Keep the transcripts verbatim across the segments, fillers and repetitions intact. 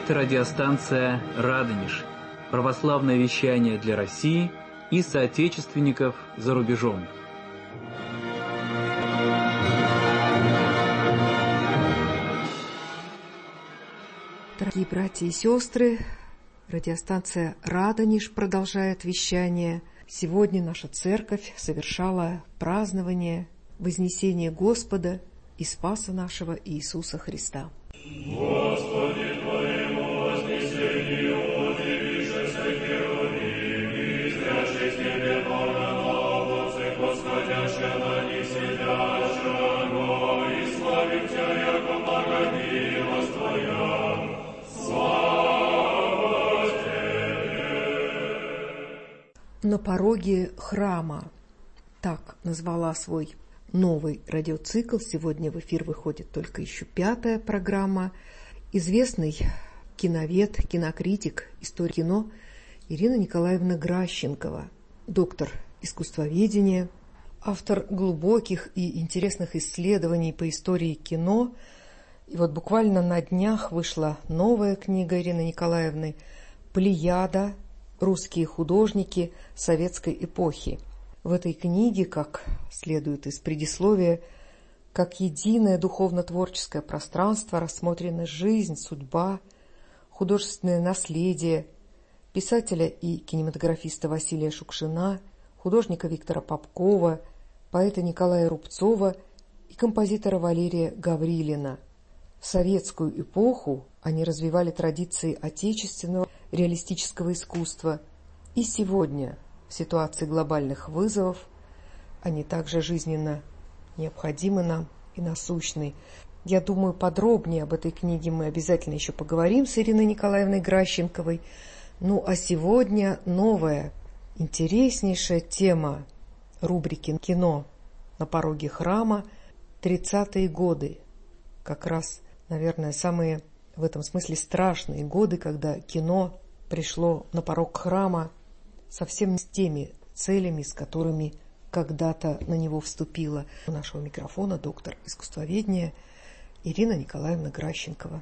Это радиостанция «Радонеж», православное вещание для России и соотечественников за рубежом. Дорогие братья и сестры, радиостанция «Радонеж» продолжает вещание. Сегодня наша церковь совершала празднование Вознесения Господа и Спаса нашего Иисуса Христа. Господи, Твоему вознесению удивишься, Херувим, изрящий с небе Бога новоцик, восходящая на них сидящего, и славим Тебя, яко благомилость Твоя. Слава Тебе! На пороге храма. Так назвала свой новый радиоцикл. Сегодня в эфир выходит только еще пятая программа. Известный киновед, кинокритик, историк кино Ирина Николаевна Гращенкова, доктор искусствоведения, автор глубоких и интересных исследований по истории кино. И вот буквально на днях вышла новая книга Ирины Николаевны «Плеяда. Русские художники советской эпохи». В этой книге, как следует из предисловия, как единое духовно-творческое пространство рассмотрена жизнь, судьба, художественное наследие писателя и кинематографиста Василия Шукшина, художника Виктора Попкова, поэта Николая Рубцова и композитора Валерия Гаврилина. В советскую эпоху они развивали традиции отечественного реалистического искусства, и сегодня, в ситуации глобальных вызовов, они также жизненно необходимы нам и насущны. Я думаю, подробнее об этой книге мы обязательно еще поговорим с Ириной Николаевной Гращенковой. Ну а сегодня новая, интереснейшая тема рубрики «Кино на пороге храма» тридцатые годы. Как раз, наверное, самые в этом смысле страшные годы, когда кино пришло на порог храма совсем с теми целями, с которыми когда-то на него вступила. У нашего микрофона доктор искусствоведения Ирина Николаевна Гращенкова.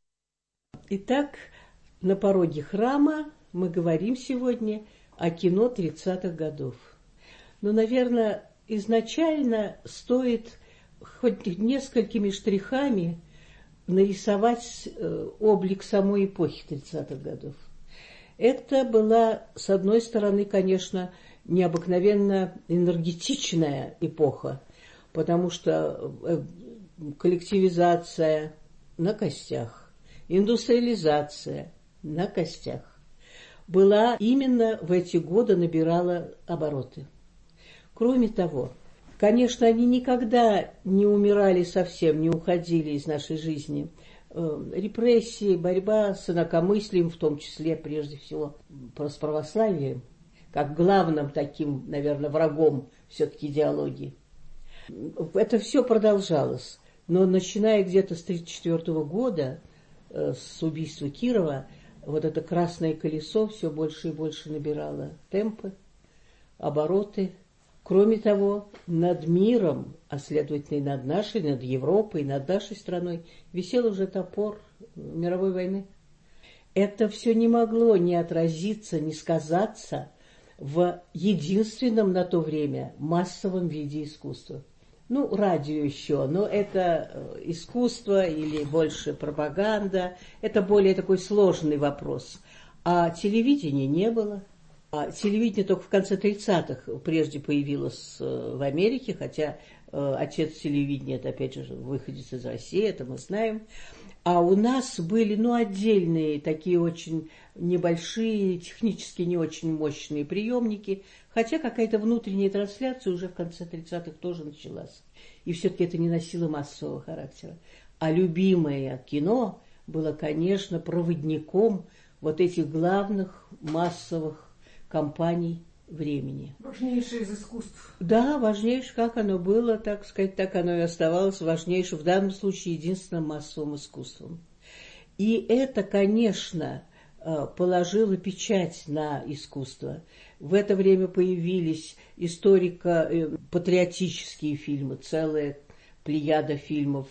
Итак, на пороге храма мы говорим сегодня о кино тридцатых годов. Но, наверное, изначально стоит хоть несколькими штрихами нарисовать облик самой эпохи тридцатых годов. Это была, с одной стороны, конечно, необыкновенно энергетичная эпоха, потому что коллективизация на костях, индустриализация на костях была именно в эти годы, набирала обороты. Кроме того, конечно, они никогда не умирали совсем, не уходили из нашей жизни. Репрессии, борьба с инакомыслием, в том числе, прежде всего, с православием, как главным таким, наверное, врагом все-таки идеологии. Это все продолжалось. Но начиная где-то с тысяча девятьсот тридцать четвёртого года, с убийства Кирова, вот это красное колесо все больше и больше набирало темпы, обороты. Кроме того, над миром, а следовательно и над нашей, над Европой, над нашей страной, висел уже топор мировой войны. Это все не могло не отразиться, не сказаться в единственном на то время массовом виде искусства. Ну, радио еще, но это искусство или больше пропаганда, это более такой сложный вопрос. А телевидения не было. А телевидение только в конце тридцатых прежде появилось в Америке, хотя э, отец телевидения, это опять же выходец из России, это мы знаем. А у нас были, ну, отдельные такие очень небольшие, технически не очень мощные приемники, хотя какая-то внутренняя трансляция уже в конце тридцатых тоже началась. И все-таки это не носило массового характера. А любимое кино было, конечно, проводником вот этих главных массовых компаний времени. Важнейшее из искусств. Да, важнейшее, как оно было, так сказать, так оно и оставалось важнейшим, в данном случае единственным массовым искусством. И это, конечно, положило печать на искусство. В это время появились историко-патриотические фильмы, целая плеяда фильмов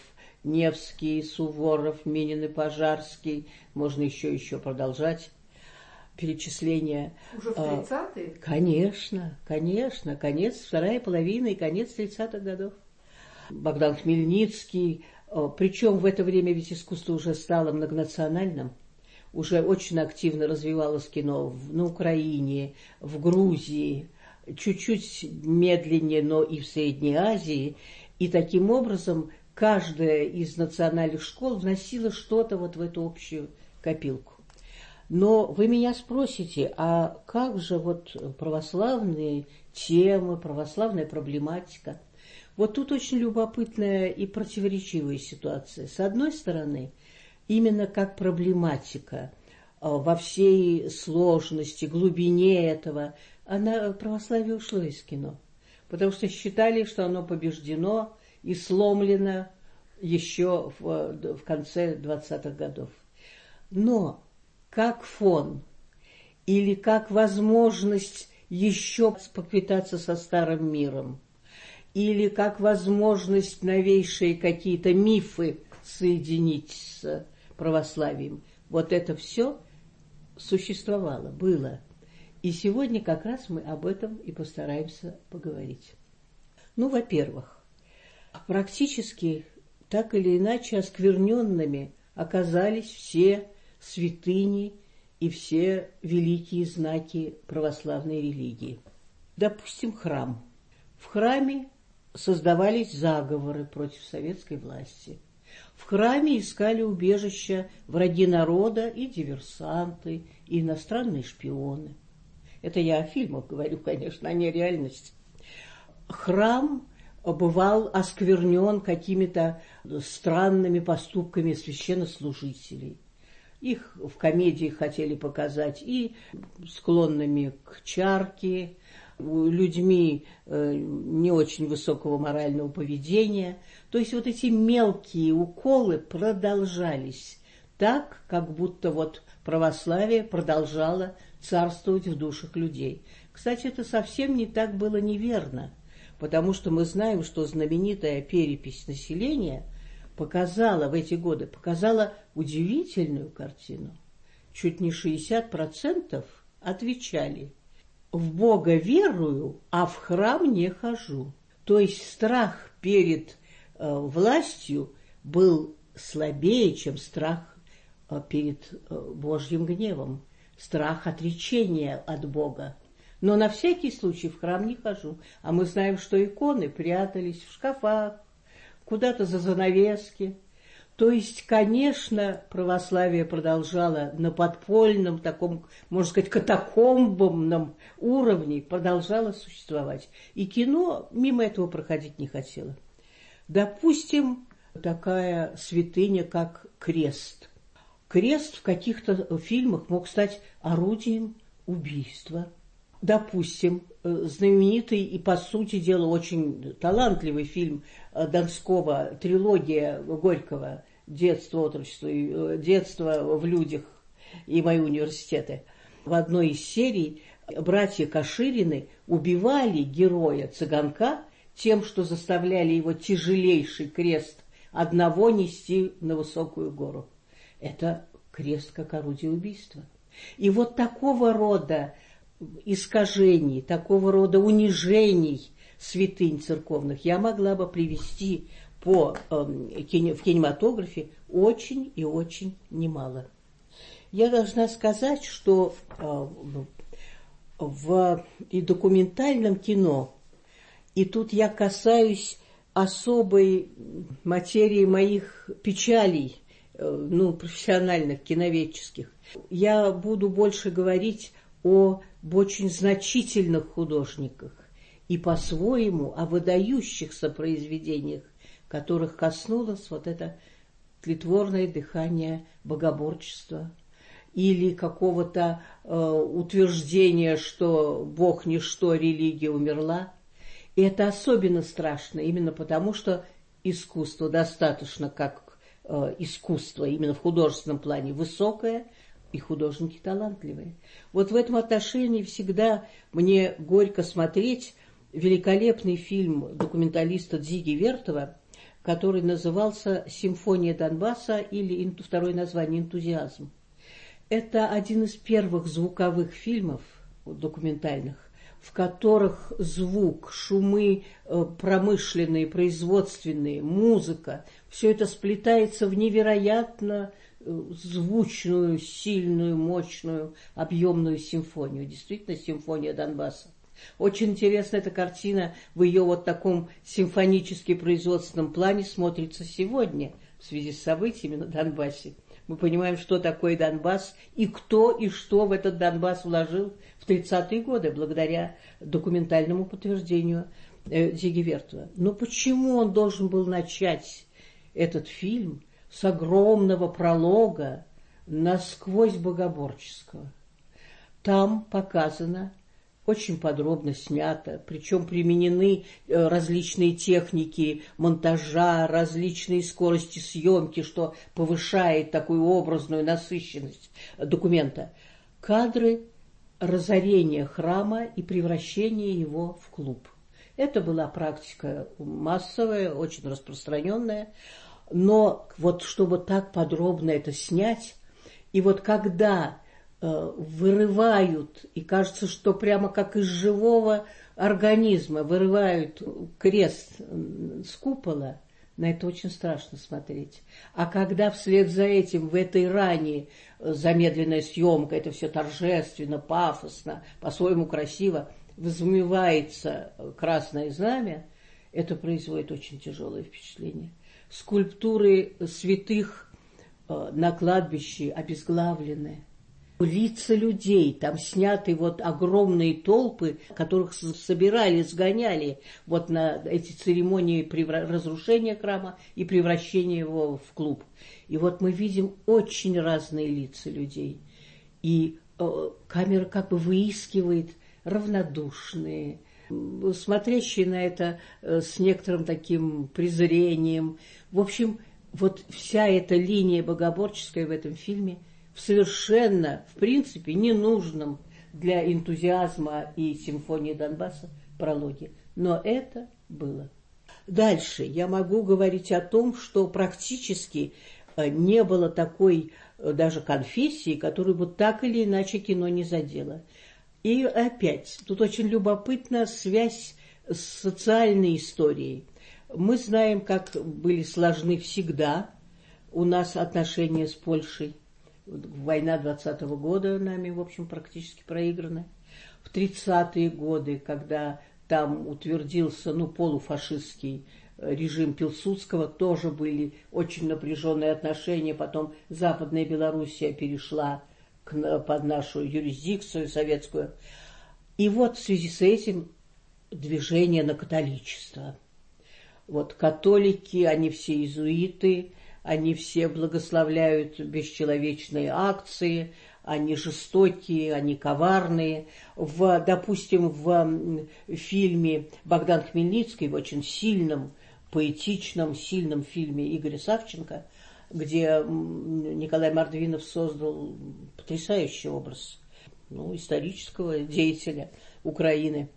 Невский, Суворов, Минин и Пожарский. Можно еще еще продолжать перечисление. Уже в тридцатые? Конечно, конечно. Конец, вторая половина и конец тридцатых годов. Богдан Хмельницкий. Причем в это время ведь искусство уже стало многонациональным. Уже очень активно развивалось кино на Украине, в Грузии, чуть-чуть медленнее, но и в Средней Азии. И таким образом каждая из национальных школ вносила что-то вот в эту общую копилку. Но вы меня спросите, а как же вот православные темы, православная проблематика? Вот тут очень любопытная и противоречивая ситуация. С одной стороны, именно как проблематика во всей сложности, глубине этого, она, православие ушло из кино. Потому что считали, что оно побеждено и сломлено еще в, в конце двадцатых годов. Но как фон или как возможность еще поквитаться со старым миром, или как возможность новейшие какие-то мифы соединить с православием, вот это все существовало, было. И сегодня как раз мы об этом и постараемся поговорить. Ну, во-первых, практически так или иначе оскверненными оказались все святыни и все великие знаки православной религии. Допустим, храм. В храме создавались заговоры против советской власти. В храме искали убежища враги народа и диверсанты, и иностранные шпионы. Это я о фильмах говорю, конечно, а не о реальности. Храм бывал осквернен какими-то странными поступками священнослужителей. Их в комедии хотели показать и склонными к чарке, людьми не очень высокого морального поведения. То есть вот эти мелкие уколы продолжались так, как будто вот православие продолжало царствовать в душах людей. Кстати, это совсем не так было неверно, потому что мы знаем, что знаменитая перепись населения показала в эти годы, показала удивительную картину. Чуть не шестьдесят процентов отвечали: в Бога верую, а в храм не хожу. То есть страх перед э, властью был слабее, чем страх э, перед э, Божьим гневом, страх отречения от Бога. Но на всякий случай в храм не хожу. А мы знаем, что иконы прятались в шкафах, куда-то за занавески. То есть, конечно, православие продолжало на подпольном, таком, можно сказать, катакомбном уровне, продолжало существовать. И кино мимо этого проходить не хотело. Допустим, такая святыня, как крест. Крест в каких-то фильмах мог стать орудием убийства. Допустим, знаменитый и, по сути дела, очень талантливый фильм Донского, трилогия Горького «Детство, отрочество, детство в людях и мои университеты». В одной из серий братья Каширины убивали героя Цыганка тем, что заставляли его тяжелейший крест одного нести на высокую гору. Это крест как орудие убийства. И вот такого рода искажений, такого рода унижений святынь церковных я могла бы привести по, э, кино, в кинематографе очень и очень немало. Я должна сказать, что э, в и документальном кино, и тут я касаюсь особой материи моих печалей, э, ну, профессиональных, киноведческих, я буду больше говорить о очень значительных художниках и по-своему о выдающихся произведениях, которых коснулось вот это тлетворное дыхание богоборчества или какого-то э, утверждения, что Бог ничто, религия умерла. И это особенно страшно именно потому, что искусство достаточно как э, искусство, именно в художественном плане, высокое, и художники талантливые. Вот в этом отношении всегда мне горько смотреть великолепный фильм документалиста Дзиги Вертова который назывался «Симфония Донбасса» или второе название «Энтузиазм». Это один из первых звуковых фильмов документальных, в которых звук, шумы промышленные, производственные, музыка, все это сплетается в невероятно звучную, сильную, мощную, объемную симфонию. Действительно, симфония Донбасса. Очень интересна эта картина в ее вот таком симфонически-производственном плане смотрится сегодня в связи с событиями на Донбассе. Мы понимаем, что такое Донбасс и кто и что в этот Донбасс вложил в тридцатые годы благодаря документальному подтверждению э, Зигги-Вертова. Но почему он должен был начать этот фильм с огромного пролога насквозь богоборческого? Там показано, очень подробно снято, причем применены различные техники монтажа, различные скорости съемки, что повышает такую образную насыщенность документа. Кадры разорения храма и превращения его в клуб. Это была практика массовая, очень распространенная, но вот чтобы так подробно это снять, и вот когда вырывают, и кажется, что прямо как из живого организма вырывают крест с купола, на это очень страшно смотреть. А когда вслед за этим в этой ране замедленная съемка, это все торжественно, пафосно, по-своему красиво, взмывается красное знамя, это производит очень тяжелое впечатление. Скульптуры святых на кладбище обезглавлены. Лица людей, там сняты вот огромные толпы, которых собирали, сгоняли вот на эти церемонии превра- разрушения храма и превращения его в клуб. И вот мы видим очень разные лица людей. И э, камера как бы выискивает равнодушные, смотрящие на это э, с некоторым таким презрением. В общем, вот вся эта линия богоборческая в этом фильме в совершенно, в принципе, ненужном для энтузиазма и симфонии Донбасса прологе. Но это было. Дальше я могу говорить о том, что практически не было такой даже конфессии, которую бы так или иначе кино не задело. И опять, тут очень любопытна связь с социальной историей. Мы знаем, как были сложны всегда у нас отношения с Польшей. Война двадцатого года нами, в общем, практически проиграна. В тридцатые годы, когда там утвердился, ну, полуфашистский режим Пилсудского, тоже были очень напряженные отношения. Потом Западная Белоруссия перешла к, под нашу юрисдикцию советскую. И вот в связи с этим движение на католичество. Вот католики, они все иезуиты, они все благословляют бесчеловечные акции, они жестокие, они коварные. В, допустим, в фильме Богдан Хмельницкий, в очень сильном, поэтичном, сильном фильме Игоря Савченко, где Николай Мордвинов создал потрясающий образ, ну, исторического деятеля Украины.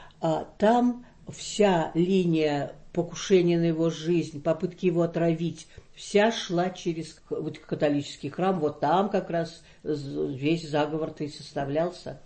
А там вся линия покушения на его жизнь, попытки его отравить, вся шла через вот католический храм. Вот там как раз весь заговор-то и составлялся.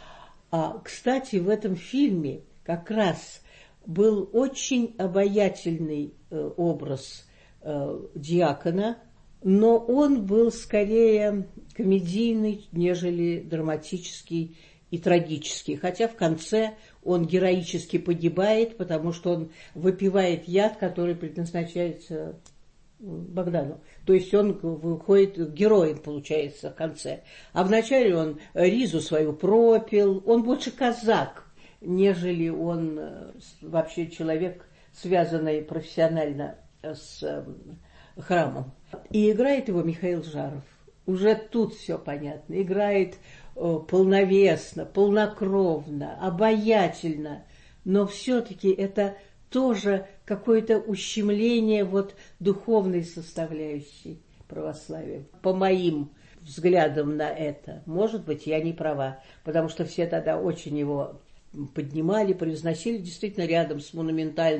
А, кстати, в этом фильме как раз был очень обаятельный э, образ э, диакона, но он был скорее комедийный, нежели драматический и трагический. Хотя в конце он героически погибает, потому что он выпивает яд, который предназначается Богдану. То есть он выходит героем, получается, в конце. А вначале он ризу свою пропил. Он больше казак, нежели он вообще человек, связанный профессионально с храмом. И играет его Михаил Жаров. Уже тут все понятно. Играет полновесно, полнокровно, обаятельно. Но все-таки это тоже какое-то ущемление вот духовной составляющей православия. По моим взглядам на это, может быть, я не права, потому что все тогда очень его поднимали, превозносили, действительно рядом с монументальным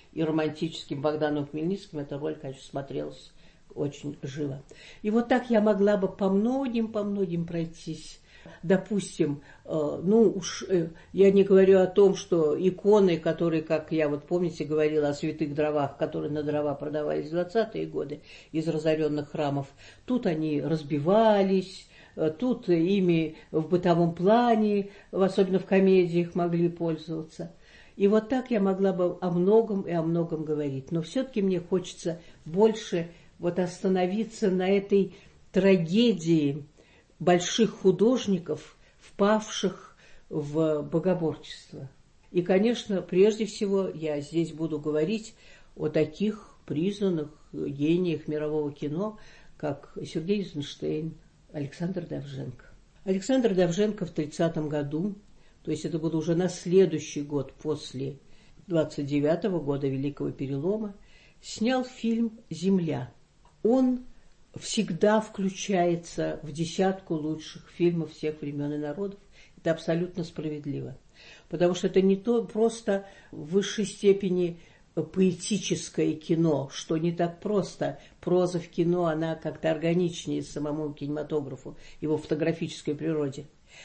и романтическим Богданом Хмельницким, эта роль, конечно, смотрелась очень живо. И вот так я могла бы по многим, по многим пройтись. Допустим, ну уж я не говорю о том, что иконы, которые, как я вот помните, говорила о святых дровах, которые на дрова продавались в двадцатые годы из разоренных храмов, тут они разбивались, тут ими в бытовом плане, особенно в комедиях, могли пользоваться. И вот так я могла бы о многом и о многом говорить. Но все-таки мне хочется больше вот остановиться на этой трагедии больших художников, впавших в богоборчество. И, конечно, прежде всего я здесь буду говорить о таких признанных гениях мирового кино, как Сергей Эйзенштейн, Александр Довженко. Александр Довженко в тридцатом году, то есть это было уже на следующий год после двадцать девятого года Великого Перелома, снял фильм «Земля». Он всегда включается в десятку лучших фильмов всех времен и народов. Это абсолютно справедливо. Потому что это не то просто в высшей степени поэтическое кино, что не так просто. Проза в кино, она как-то органичнее самому кинематографу, его фотографической природе.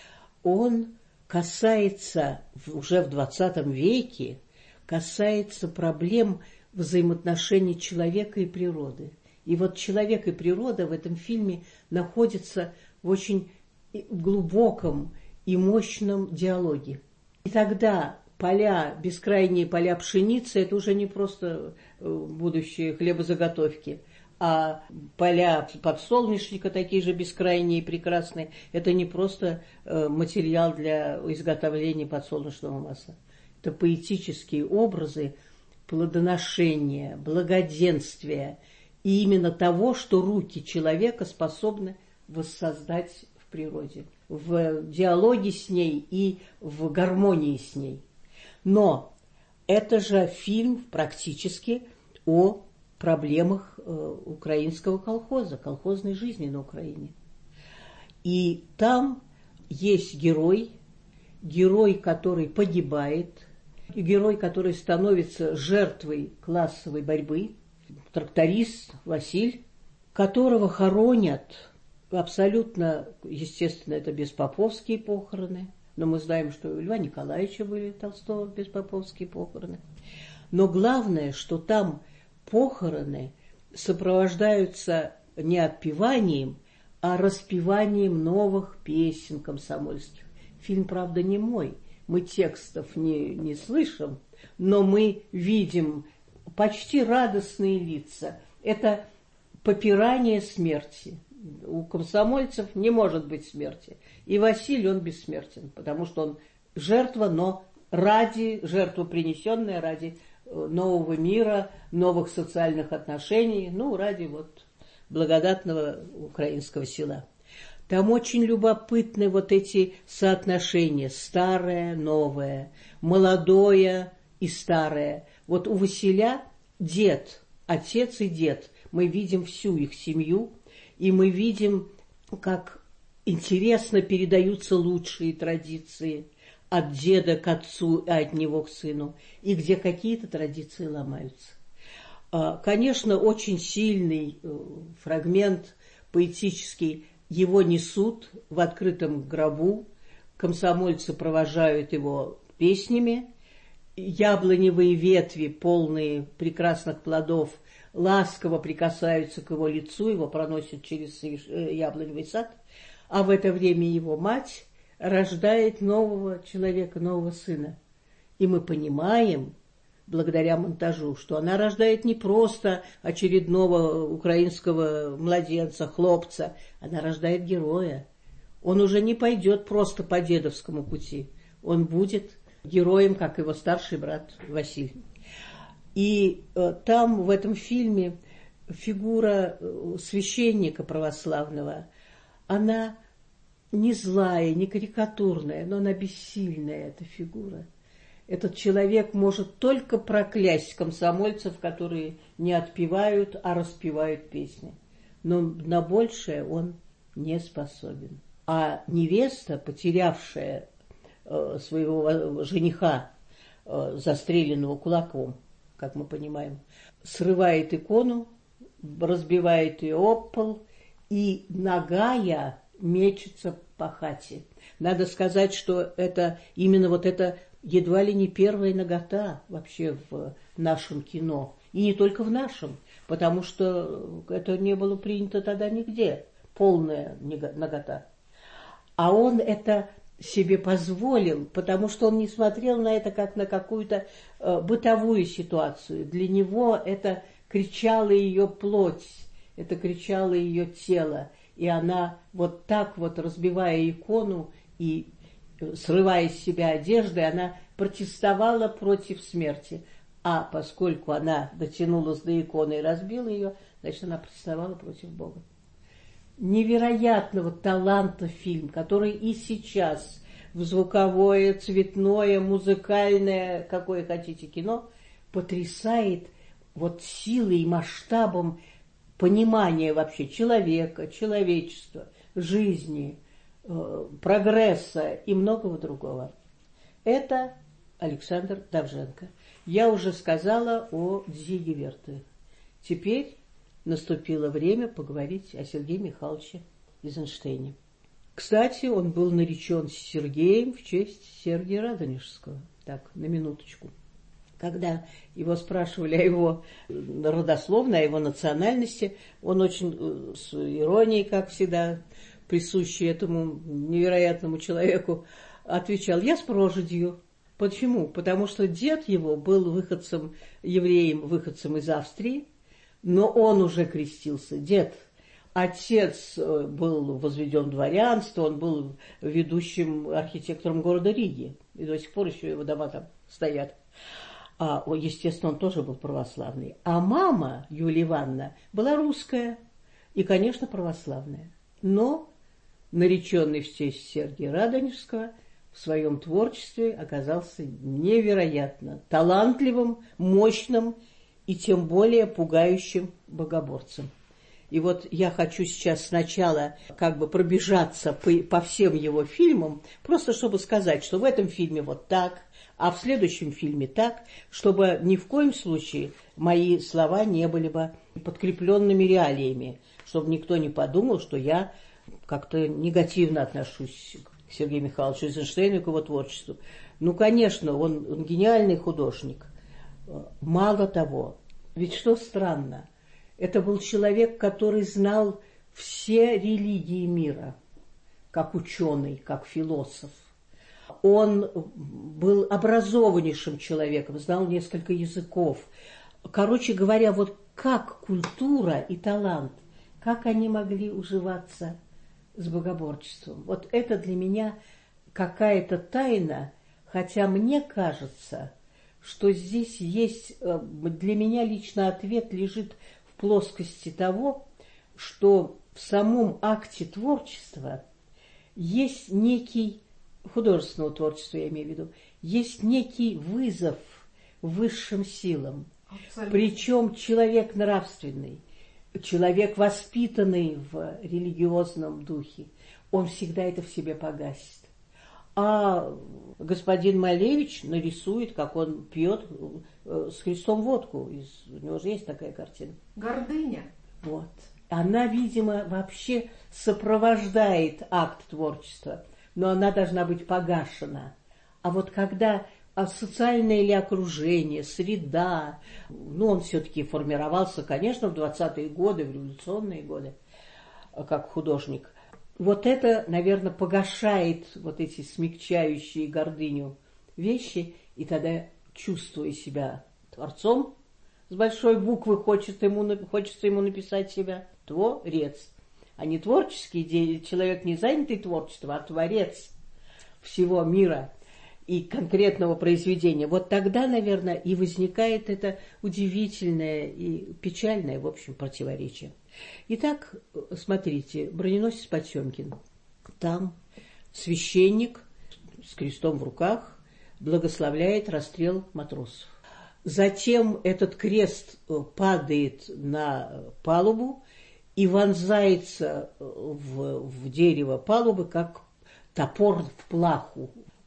Он касается, уже в двадцатом веке, касается проблем взаимоотношений человека и природы. И вот человек и природа в этом фильме находятся в очень глубоком и мощном диалоге. И тогда поля, бескрайние поля пшеницы, это уже не просто будущие хлебозаготовки, а поля подсолнечника такие же бескрайние и прекрасные, это не просто материал для изготовления подсолнечного масла. Это поэтические образы плодоношения, благоденствия, и именно того, что руки человека способны воссоздать в природе, в диалоге с ней и в гармонии с ней. Но это же фильм практически о проблемах украинского колхоза, колхозной жизни на Украине. И там есть герой, герой, который погибает, и герой, который становится жертвой классовой борьбы, тракторист Василь, которого хоронят абсолютно, естественно, это беспоповские похороны, но мы знаем, что у Льва Николаевича были Толстого беспоповские похороны. Но главное, что там похороны сопровождаются не отпеванием, а распеванием новых песен комсомольских. Фильм, правда, не мой, мы текстов не, не слышим, но мы видим почти радостные лица. Это попирание смерти. У комсомольцев не может быть смерти. И Василий, он бессмертен, потому что он жертва, но ради, жертва принесенная ради нового мира, новых социальных отношений, ну, ради вот благодатного украинского села. Там очень любопытны вот эти соотношения: старое, новое, молодое и старое. Вот у Василя дед, отец и дед, мы видим всю их семью, и мы видим, как интересно передаются лучшие традиции от деда к отцу, а от него к сыну, и где какие-то традиции ломаются. Конечно, очень сильный фрагмент поэтический, его несут в открытом гробу, комсомольцы провожают его песнями, яблоневые ветви, полные прекрасных плодов, ласково прикасаются к его лицу, его проносят через яблоневый сад, а в это время его мать рождает нового человека, нового сына. И мы понимаем, благодаря монтажу, что она рождает не просто очередного украинского младенца, хлопца, она рождает героя. Он уже не пойдет просто по дедовскому пути, он будет героем, как его старший брат Василий. И э, там, в этом фильме, фигура священника православного, она не злая, не карикатурная, но она бессильная, эта фигура. Этот человек может только проклясть комсомольцев, которые не отпевают, а распевают песни. Но на большее он не способен. А невеста, потерявшая э, своего жениха, э, застреленного кулаком, как мы понимаем, срывает икону, разбивает ее об пол, и нагая мечется по хате. Надо сказать, что это именно вот это едва ли не первая нагота вообще в нашем кино. И не только в нашем, потому что это не было принято тогда нигде, полная нагота. А он это себе позволил, потому что он не смотрел на это как на какую-то э, бытовую ситуацию. Для него это кричала ее плоть, это кричало ее тело. И она вот так вот, разбивая икону и срывая с себя одежды, она протестовала против смерти. А поскольку она дотянулась до иконы и разбила ее, значит, она протестовала против Бога. Невероятного таланта фильм, который и сейчас в звуковое, цветное, музыкальное, какое хотите кино, потрясает вот силой и масштабом понимания вообще человека, человечества, жизни, э, прогресса и многого другого. Это Александр Довженко. Я уже сказала о Дзиге Верте. Теперь наступило время поговорить о Сергее Михайловиче Эйзенштейне. Кстати, он был наречен Сергеем в честь Сергия Радонежского. Так, на минуточку. Когда его спрашивали о его родословной, о его национальности, он очень с иронией, как всегда, присущей этому невероятному человеку, отвечал: я с прожидью. Почему? Потому что дед его был выходцем, евреем, выходцем из Австрии, но он уже крестился, дед. Отец был возведен в дворянство, он был ведущим архитектором города Риги, и до сих пор еще его дома там стоят. А, естественно, он тоже был православный. А мама, Юлия Ивановна, была русская и, конечно, православная. Но нареченный в честь Сергия Радонежского в своем творчестве оказался невероятно талантливым, мощным и тем более пугающим богоборцем. И вот я хочу сейчас сначала как бы пробежаться по, по всем его фильмам, просто чтобы сказать, что в этом фильме вот так, а в следующем фильме так, чтобы ни в коем случае мои слова не были бы подкрепленными реалиями, чтобы никто не подумал, что я как-то негативно отношусь к Сергею Михайловичу Эйзенштейну и к его творчеству. Ну, конечно, он, он гениальный художник. Мало того, ведь что странно, это был человек, который знал все религии мира, как ученый, как философ. Он был образованнейшим человеком, знал несколько языков. Короче говоря, вот как культура и талант, как они могли уживаться с богоборчеством. Вот это для меня какая-то тайна, хотя мне кажется, что здесь есть, для меня лично ответ лежит в плоскости того, что в самом акте творчества есть некий, художественного творчества я имею в виду, есть некий вызов высшим силам. Абсолютно. Причем человек нравственный, человек, воспитанный в религиозном духе, он всегда это в себе погасит. А господин Малевич нарисует, как он пьет с Христом водку. У него же есть такая картина. Гордыня. Вот. Она, видимо, вообще сопровождает акт творчества, но она должна быть погашена. А вот когда социальное или окружение, среда, ну, он все-таки формировался, конечно, в двадцатые годы, в революционные годы, как художник. Вот это, наверное, погашает вот эти смягчающие гордыню вещи, и тогда, чувствуя себя творцом, с большой буквы хочется ему, хочется ему написать себя творец, а не творческий человек, не занятый творчеством, а творец всего мира и конкретного произведения. Вот тогда, наверное, и возникает это удивительное и печальное, в общем, противоречие. Итак, смотрите, «Броненосец Потемкин». Там священник с крестом в руках благословляет расстрел матросов. Затем этот крест падает на палубу и вонзается в, в дерево палубы, как топор в плаху.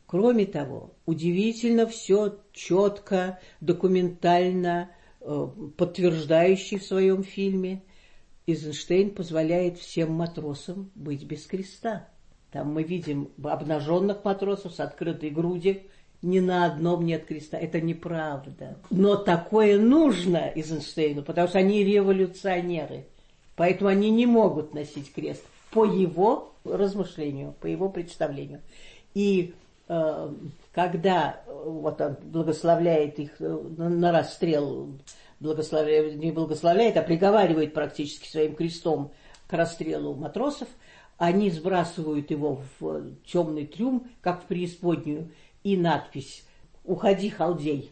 Кроме того, удивительно все четко, документально, подтверждающий в своем фильме, Эйзенштейн позволяет всем матросам быть без креста. Там мы видим обнаженных матросов с открытой грудью, ни на одном нет креста. Это неправда. Но такое нужно Эйзенштейну, потому что они революционеры. Поэтому они не могут носить крест по его размышлению, по его представлению. И э, когда вот он благословляет их на, на расстрел, благословляет, не благословляет, а приговаривает практически своим крестом к расстрелу матросов, они сбрасывают его в темный трюм, как в преисподнюю, и надпись «Уходи, халдей».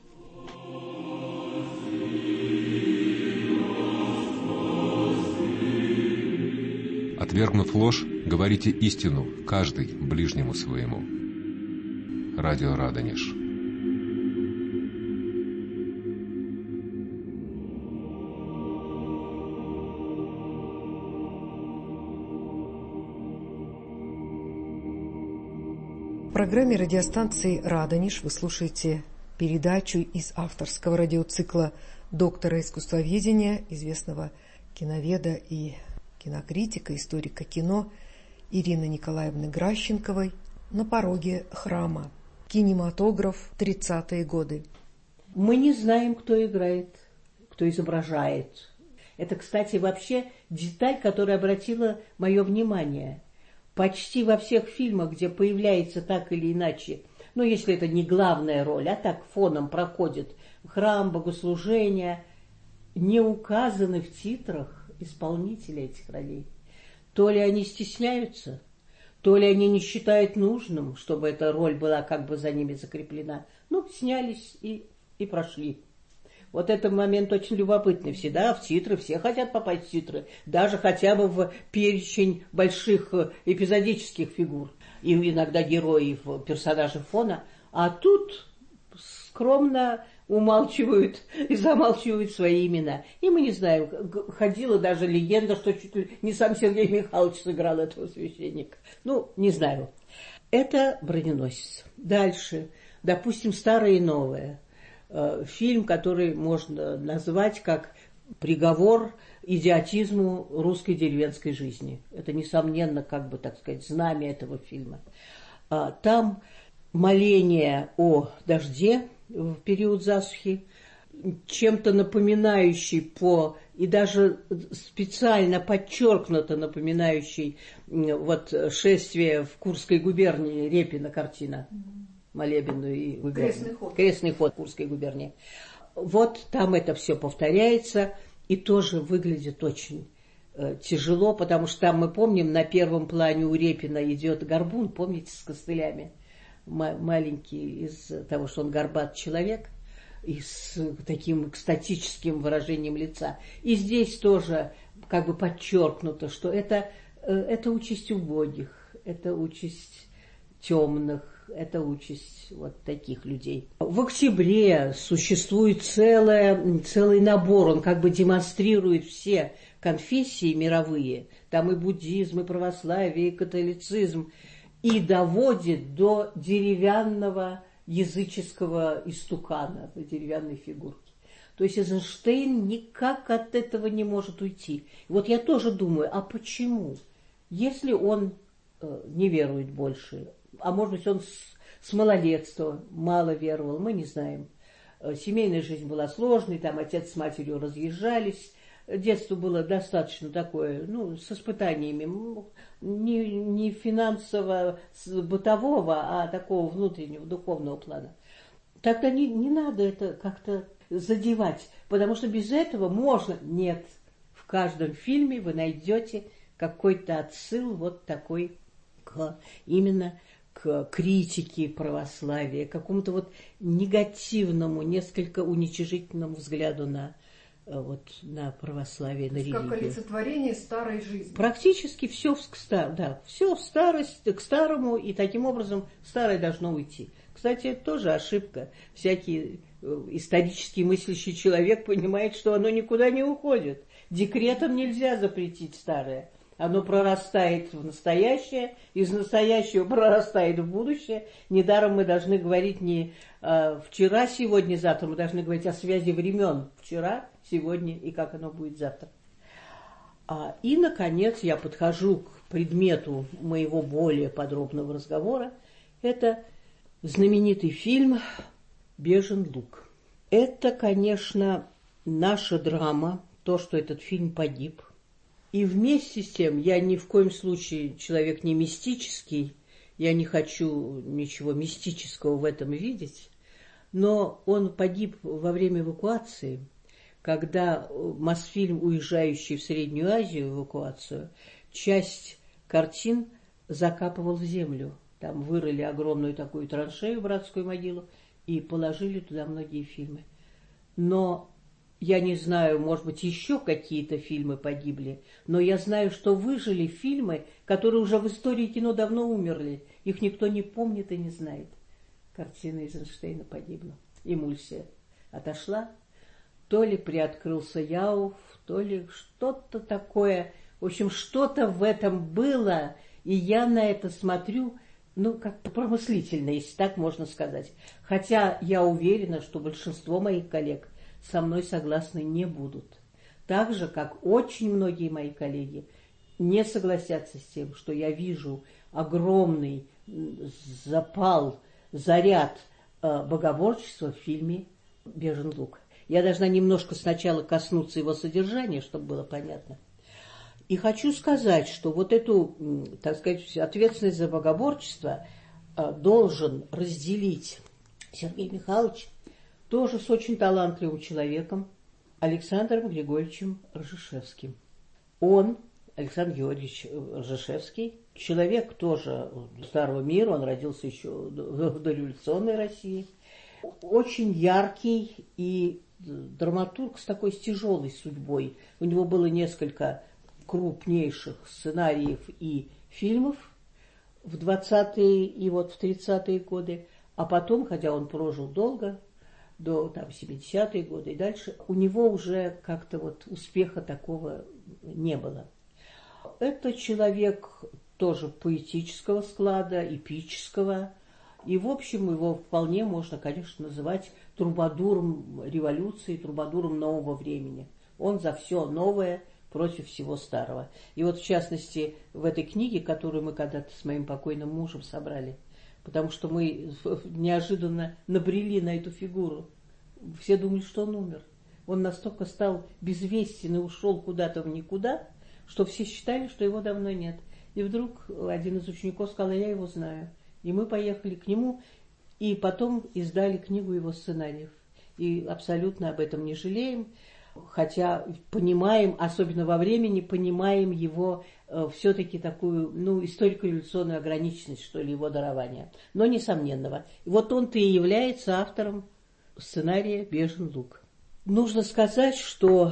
Отвергнув ложь, говорите истину, каждый ближнему своему. Радио Радонеж. В программе радиостанции «Радонеж» вы слушаете передачу из авторского радиоцикла доктора искусствоведения, известного киноведа и кинокритика, историка кино Ирины Николаевны Гращенковой «На пороге храма. Кинематограф. тридцатые годы». Мы не знаем, кто играет, кто изображает. Это, кстати, вообще деталь, которая обратила мое внимание. Почти во всех фильмах, где появляется так или иначе, ну, если это не главная роль, а так фоном проходит храм, богослужение, не указаны в титрах исполнители этих ролей. То ли они стесняются, то ли они не считают нужным, чтобы эта роль была как бы за ними закреплена. Ну, снялись и, и прошли. Вот этот момент очень любопытный. Всегда в титры, все хотят попасть в титры, даже хотя бы в перечень больших эпизодических фигур. И иногда героев, персонажей фона. А тут скромно умалчивают и замалчивают свои имена. И мы не знаем, ходила даже легенда, что чуть ли не сам Сергей Михайлович сыграл этого священника. Ну, не знаю. Это броненосец. Дальше, допустим, старое и новое. Фильм, который можно назвать как приговор идиотизму русской деревенской жизни. Это, несомненно, как бы, так сказать, знамя этого фильма. Там моление о дожде в период засухи, чем-то напоминающий по, и даже специально подчеркнуто напоминающий вот шествие в Курской губернии, Репина картина, молебен и губернии. Крестный ход. Крестный ход Курской губернии. Вот там это все повторяется и тоже выглядит очень э, тяжело, потому что там, мы помним, на первом плане у Репина идет горбун, помните, с костылями, М- маленький, из того, что он горбат человек, и с таким экстатическим выражением лица. И здесь тоже как бы подчеркнуто, что это, э, это участь убогих, это участь темных, это участь вот таких людей. В октябре существует целое, целый набор, он как бы демонстрирует все конфессии мировые, там и буддизм, и православие, и католицизм, и доводит до деревянного языческого истукана, до деревянной фигурки. То есть Эйзенштейн никак от этого не может уйти. И вот я тоже думаю, а почему? Если он э, не верует больше, а может быть, он с, с малолетства мало веровал, мы не знаем. Семейная жизнь была сложной, там отец с матерью разъезжались. Детство было достаточно такое, ну, с испытаниями, не, не финансово-бытового, а такого внутреннего, духовного плана. Тогда не, не надо это как-то задевать, потому что без этого можно. Нет, в каждом фильме вы найдете какой-то отсыл вот такой к именно к критике православия, к какому-то вот негативному, несколько уничижительному взгляду на, вот, на православие, на религию. Как олицетворение старой жизни. Практически все, да, все в старость, к старому, и таким образом старое должно уйти. Кстати, это тоже ошибка. Всякий исторически мыслящий человек понимает, что оно никуда не уходит. Декретом нельзя запретить старое. Оно прорастает в настоящее, из настоящего прорастает в будущее. Недаром мы должны говорить не э, вчера, сегодня, завтра. Мы должны говорить о связи времен вчера, сегодня и как оно будет завтра. А, и, наконец, я подхожу к предмету моего более подробного разговора. Это знаменитый фильм «Бежен луг». Это, конечно, наша драма, то, что этот фильм погиб. И вместе с тем я ни в коем случае человек не мистический, я не хочу ничего мистического в этом видеть, но он погиб во время эвакуации, когда Мосфильм, уезжающий в Среднюю Азию в эвакуацию, часть картин закапывал в землю. Там вырыли огромную такую траншею, братскую могилу, и положили туда многие фильмы. Но я не знаю, может быть, еще какие-то фильмы погибли, но я знаю, что выжили фильмы, которые уже в истории кино давно умерли. Их никто не помнит и не знает. Картина Эйзенштейна погибла. Эмульсия отошла. То ли приоткрылся Яуф, то ли что-то такое. В общем, что-то в этом было, и я на это смотрю, ну, как-то промыслительно, если так можно сказать. Хотя я уверена, что большинство моих коллег со мной согласны не будут. Так же, как очень многие мои коллеги не согласятся с тем, что я вижу огромный запал, заряд богоборчества в фильме «Бежен луг». Я должна немножко сначала коснуться его содержания, чтобы было понятно. И хочу сказать, что вот эту, так сказать, ответственность за богоборчество должен разделить Сергей Михайлович, тоже с очень талантливым человеком, Александром Григорьевичем Ржешевским. Он, Александр Георгиевич Ржешевский, человек тоже старого мира, он родился еще в дореволюционной России, очень яркий и драматург с такой с тяжелой судьбой. У него было несколько крупнейших сценариев и фильмов в двадцатые и вот в тридцатые годы, а потом, хотя он прожил долго, до там, семидесятые годы и дальше, у него уже как-то вот успеха такого не было. Это человек тоже поэтического склада, эпического, и, в общем, его вполне можно, конечно, называть трубадуром революции, трубадуром нового времени. Он за все новое против всего старого. И вот, в частности, в этой книге, которую мы когда-то с моим покойным мужем собрали, потому что мы неожиданно набрели на эту фигуру. Все думали, что он умер. Он настолько стал безвестен и ушел куда-то в никуда, что все считали, что его давно нет. И вдруг один из учеников сказал: я его знаю. И мы поехали к нему, и потом издали книгу его сценариев. И абсолютно об этом не жалеем, хотя понимаем, особенно во времени, понимаем его э, все-таки такую, ну, историко-революционную ограниченность, что ли, его дарования, но несомненного. И вот он-то и является автором сценария «Бежен луг». Нужно сказать, что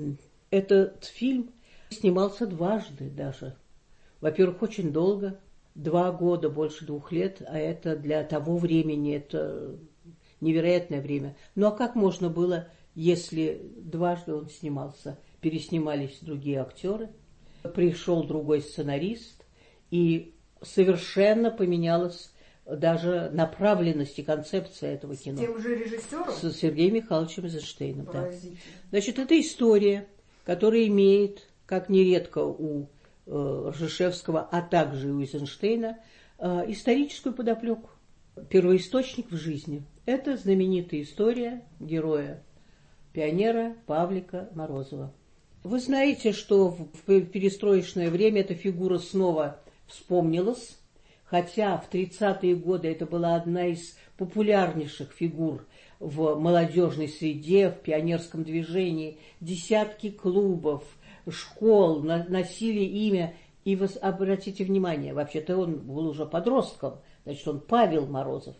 этот фильм снимался дважды даже. Во-первых, очень долго, два года, больше двух лет, а это для того времени, это невероятное время. Ну а как можно было, если дважды он снимался, переснимались другие актеры, пришел другой сценарист, и совершенно поменялась даже направленность и концепция этого кино. С тем же режиссером? С Сергеем Михайловичем Эйзенштейном, да. Значит, это история, которая имеет, как нередко у э, Ржешевского, а также у Эйзенштейна, э, историческую подоплеку. Первоисточник в жизни. Это знаменитая история героя-пионера Павлика Морозова. Вы знаете, что в перестроечное время эта фигура снова вспомнилась, хотя в тридцатые годы это была одна из популярнейших фигур в молодежной среде, в пионерском движении. Десятки клубов, школ носили имя. И вы обратите внимание, вообще-то он был уже подростком, значит, он Павел Морозов.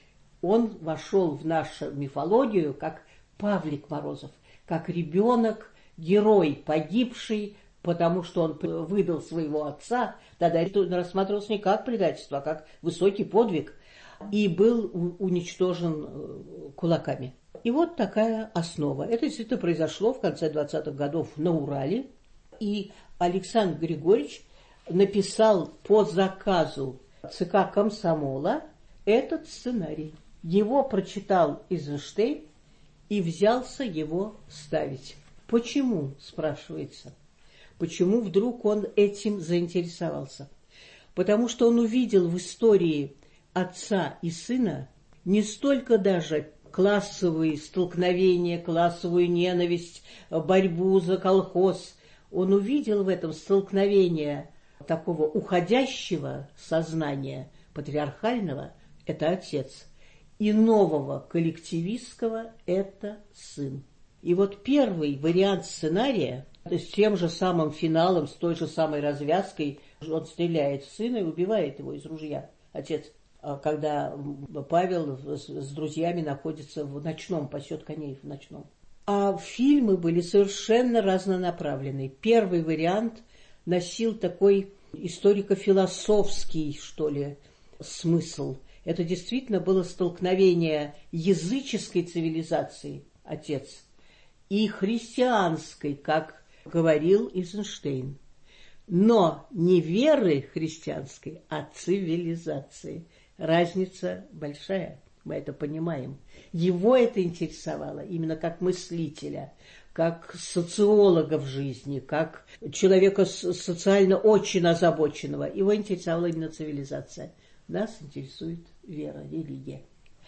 Он вошел в нашу мифологию как Павлик Морозов, как ребенок, герой, погибший, потому что он выдал своего отца. Тогда это рассматривалось не как предательство, а как высокий подвиг, и был уничтожен кулаками. И вот такая основа. Это действительно произошло в конце двадцатых годов на Урале. И Александр Григорьевич написал по заказу ЦК комсомола этот сценарий. Его прочитал Эйзенштейн и взялся его ставить. Почему, спрашивается? Почему вдруг он этим заинтересовался? Потому что он увидел в истории отца и сына не столько даже классовые столкновения, классовую ненависть, борьбу за колхоз. Он увидел в этом столкновение такого уходящего сознания патриархального – это отец, и нового коллективистского – это сын. И вот первый вариант сценария с тем же самым финалом, с той же самой развязкой, он стреляет в сына и убивает его из ружья, отец, когда Павел с друзьями находится в ночном, пасет коней в ночном. А фильмы были совершенно разнонаправленные. Первый вариант носил такой историко-философский, что ли, смысл. Это действительно было столкновение языческой цивилизации, отец, и христианской, как говорил Эйзенштейн. Но не веры христианской, а цивилизации. Разница большая, мы это понимаем. Его это интересовало именно как мыслителя, как социолога в жизни, как человека социально очень озабоченного. Его интересовала именно цивилизация. Нас интересует вера, религия.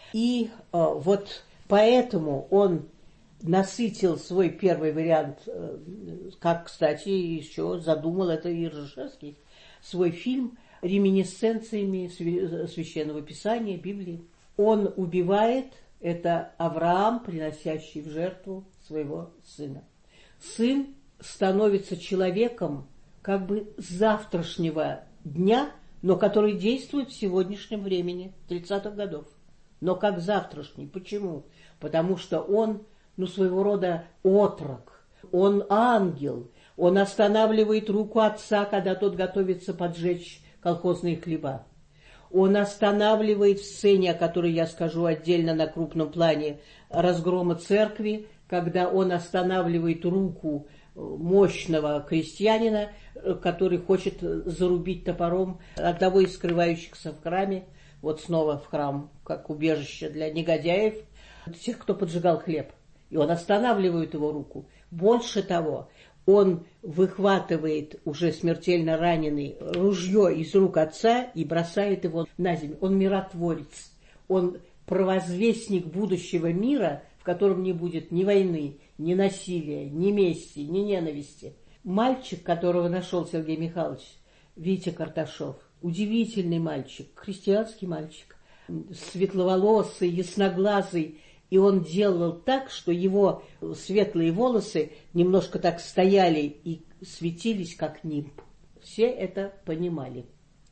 И э, вот поэтому он насытил свой первый вариант, э, как, кстати, еще задумал это и Ржешевский, свой фильм реминисценциями Священного Писания, Библии. Он убивает, это Авраам, приносящий в жертву своего сына. Сын становится человеком как бы завтрашнего дня, но который действует в сегодняшнем времени, тридцатых годов. Но как завтрашний. Почему? Потому что он, ну, своего рода отрок, он ангел, он останавливает руку отца, когда тот готовится поджечь колхозные хлеба. Он останавливает в сцене, о которой я скажу отдельно на крупном плане, разгрома церкви, когда он останавливает руку мощного крестьянина, который хочет зарубить топором одного из скрывающихся в храме, вот снова в храм, как убежище для негодяев, тех, кто поджигал хлеб. И он останавливает его руку. Больше того, он выхватывает уже смертельно раненый ружье из рук отца и бросает его на землю. Он миротворец, он провозвестник будущего мира, в котором не будет ни войны, ни насилия, ни мести, ни ненависти. Мальчик, которого нашел Сергей Михайлович, Витя Карташов, удивительный мальчик, христианский мальчик, светловолосый, ясноглазый, и он делал так, что его светлые волосы немножко так стояли и светились, как нимб. Все это понимали.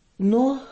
Но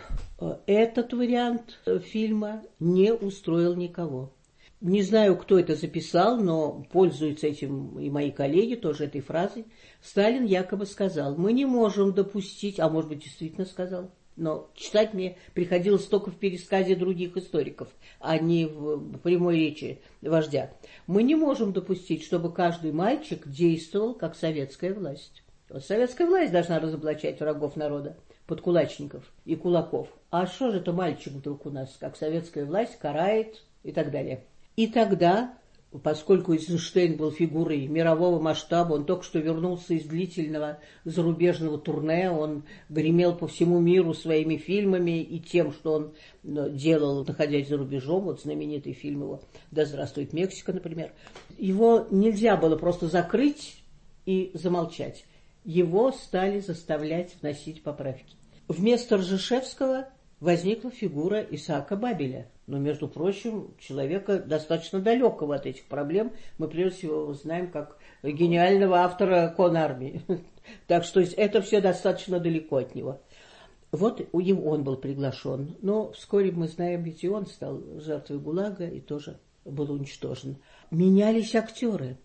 этот вариант фильма не устроил никого. Не знаю, кто это записал, но пользуются этим и мои коллеги, тоже этой фразой. Сталин якобы сказал: мы не можем допустить, а может быть действительно сказал, но читать мне приходилось только в пересказе других историков, а не в прямой речи вождя. Мы не можем допустить, чтобы каждый мальчик действовал как советская власть. Вот советская власть должна разоблачать врагов народа, подкулачников и кулаков. А что же это мальчик вдруг у нас, как советская власть, карает и так далее. И тогда, поскольку Эйзенштейн был фигурой мирового масштаба, он только что вернулся из длительного зарубежного турне, он гремел по всему миру своими фильмами и тем, что он делал, находясь за рубежом, вот знаменитый фильм его «Да здравствует Мексика», например. Его нельзя было просто закрыть и замолчать. Его стали заставлять вносить поправки. Вместо Ржешевского возникла фигура Исаака Бабеля. Но, между прочим, человека достаточно далекого от этих проблем. Мы, прежде всего, знаем как гениального автора «Конармии». Так что это все достаточно далеко от него. Вот он был приглашен. Но вскоре, мы знаем, ведь и он стал жертвой ГУЛАГа и тоже был уничтожен. Менялись актеры.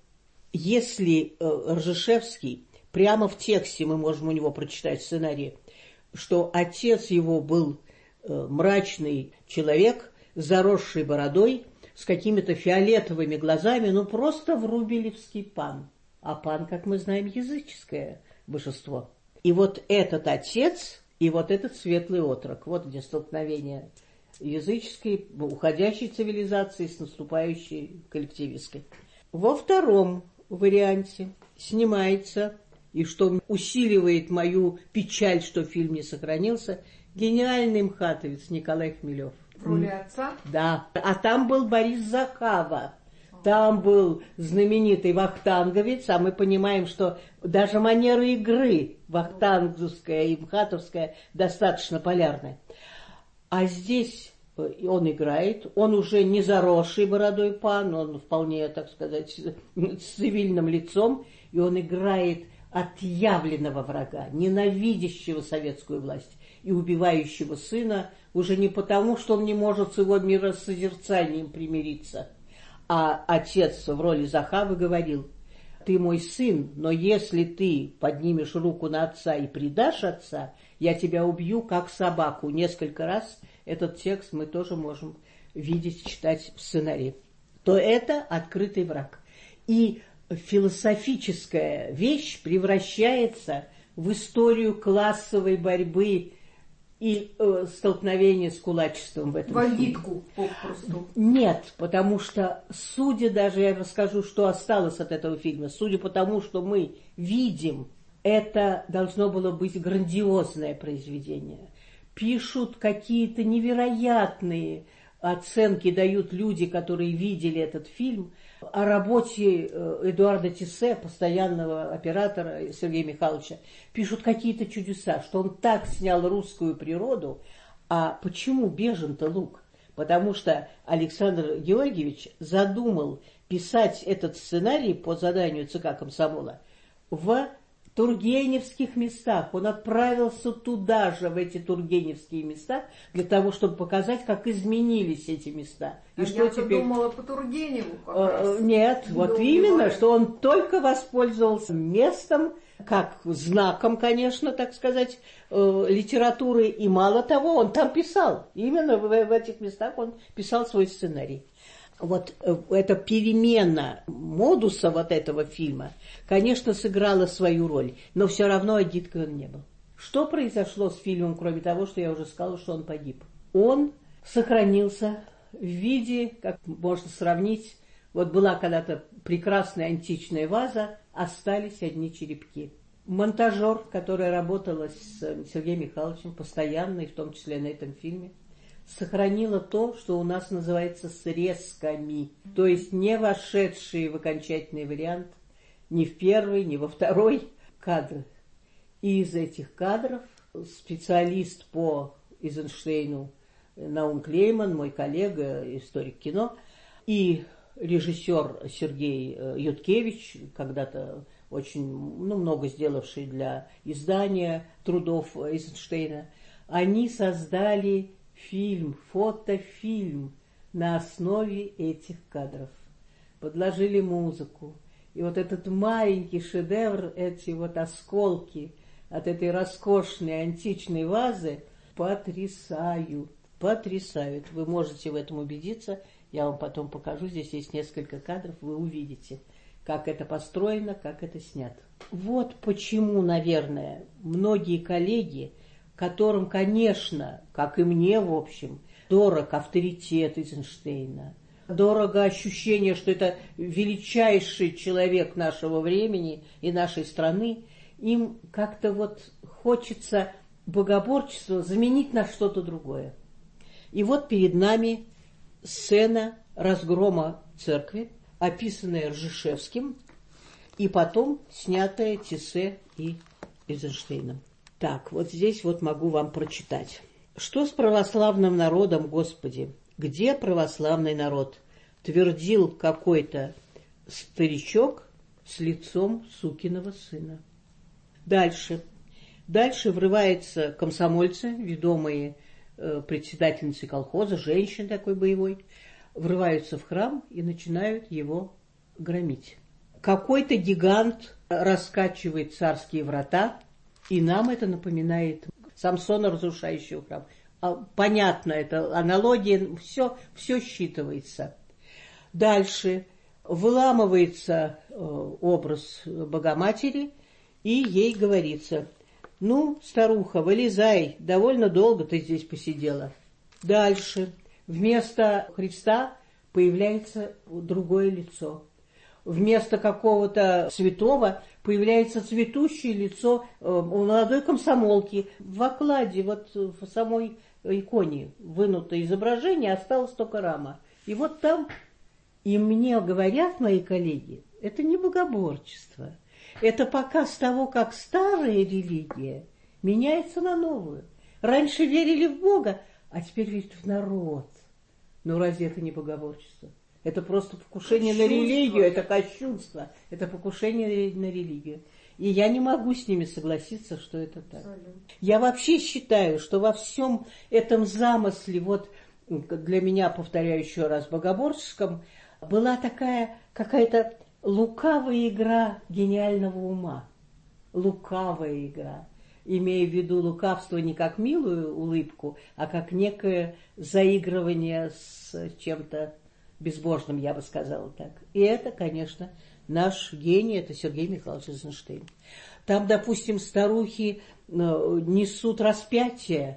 Если Ржешевский, прямо в тексте мы можем у него прочитать в сценарии, что отец его был мрачный человек, заросший бородой, с какими-то фиолетовыми глазами, ну просто врубелевский пан. А пан, как мы знаем, языческое божество. И вот этот отец и вот этот светлый отрок, вот где столкновение языческой, уходящей цивилизации с наступающей коллективистской. Во втором варианте снимается, и что усиливает мою печаль, что фильм не сохранился, гениальный мхатовец Николай Хмелев. В роли отца? Да. А там был Борис Захава. Там был знаменитый вахтанговец, а мы понимаем, что даже манера игры вахтанговская и мхатовская достаточно полярная. А здесь он играет, он уже не заросший бородой пан, он вполне, так сказать, с цивильным лицом, и он играет отъявленного врага, ненавидящего советскую власть и убивающего сына уже не потому, что он не может с его миросозерцанием примириться. А отец в роли Захавы говорил: ты мой сын, но если ты поднимешь руку на отца и предашь отца, я тебя убью, как собаку. Несколько раз этот текст мы тоже можем видеть, читать в сценарии. То это открытый враг. И философическая вещь превращается в историю классовой борьбы и э, столкновения с кулачеством в этом фильме. Валитку попросту. Нет, потому что, судя даже, я расскажу, что осталось от этого фильма, судя по тому, что мы видим, это должно было быть грандиозное произведение. Пишут какие-то невероятные оценки, дают люди, которые видели этот фильм, о работе Эдуарда Тиссе, постоянного оператора Сергея Михайловича. Пишут какие-то чудеса, что он так снял русскую природу. А почему бежен-то лук? Потому что Александр Георгиевич задумал писать этот сценарий по заданию ЦК комсомола в тургеневских местах. Он отправился туда же, в эти тургеневские места, для того, чтобы показать, как изменились эти места. И а что я-то теперь... думала по Тургеневу как э, раз. Нет, вот Долго именно, говорят. что он только воспользовался местом, как знаком, конечно, так сказать, э, литературы. И мало того, он там писал. Именно в, в этих местах он писал свой сценарий. Вот эта перемена модуса вот этого фильма, конечно, сыграла свою роль, но все равно агиткой он не был. Что произошло с фильмом, кроме того, что я уже сказала, что он погиб? Он сохранился в виде, как можно сравнить, вот была когда-то прекрасная античная ваза, остались одни черепки. Монтажер, которая работала с Сергеем Михайловичем постоянно, и в том числе на этом фильме, сохранила то, что у нас называется срезками, то есть не вошедшие в окончательный вариант ни в первый, ни во второй кадры. И из этих кадров специалист по Эйзенштейну Наум Клейман, мой коллега, историк кино, и режиссер Сергей Юткевич, когда-то очень ну, много сделавший для издания трудов Эйзенштейна, они создали фильм, фотофильм на основе этих кадров. Подложили музыку. И вот этот маленький шедевр, эти вот осколки от этой роскошной античной вазы потрясают, потрясают. Вы можете в этом убедиться. Я вам потом покажу. Здесь есть несколько кадров, вы увидите, как это построено, как это снято. Вот почему, наверное, многие коллеги, которым, конечно, как и мне, в общем, дорог авторитет Эйзенштейна, дорого ощущение, что это величайший человек нашего времени и нашей страны, им как-то вот хочется богоборчество заменить на что-то другое. И вот перед нами сцена разгрома церкви, описанная Ржишевским, и потом снятая Тиссе и Эйзенштейном. Так, вот здесь вот могу вам прочитать. Что с православным народом, Господи? Где православный народ? Твердил какой-то старичок с лицом сукиного сына. Дальше. Дальше врываются комсомольцы, ведомые э, председательницей колхоза, женщин такой боевой, врываются в храм и начинают его громить. Какой-то гигант раскачивает царские врата, и нам это напоминает Самсона, разрушающего храм. Понятно, это аналогия, все, все считывается. Дальше выламывается образ Богоматери, и ей говорится: Ну, старуха, вылезай, довольно долго ты здесь посидела. Дальше. Вместо Христа появляется другое лицо. Вместо какого-то святого появляется цветущее лицо молодой комсомолки. В окладе, вот в самой иконе вынуто изображение, осталась только рама. И вот там, и мне говорят мои коллеги, это не богоборчество. Это показ того, как старая религия меняется на новую. Раньше верили в Бога, а теперь верят в народ. Ну разве это не богоборчество? Это просто покушение на религию, это кощунство, это покушение на религию. И я не могу с ними согласиться, что это так. Абсолютно. Я вообще считаю, что во всем этом замысле, вот для меня, повторяю еще раз, богоборческом, была такая какая-то лукавая игра гениального ума. Лукавая игра. Имея в виду лукавство не как милую улыбку, а как некое заигрывание с чем-то безбожным, я бы сказала так. И это, конечно, наш гений, это Сергей Михайлович Эйзенштейн. Там, допустим, старухи несут распятие,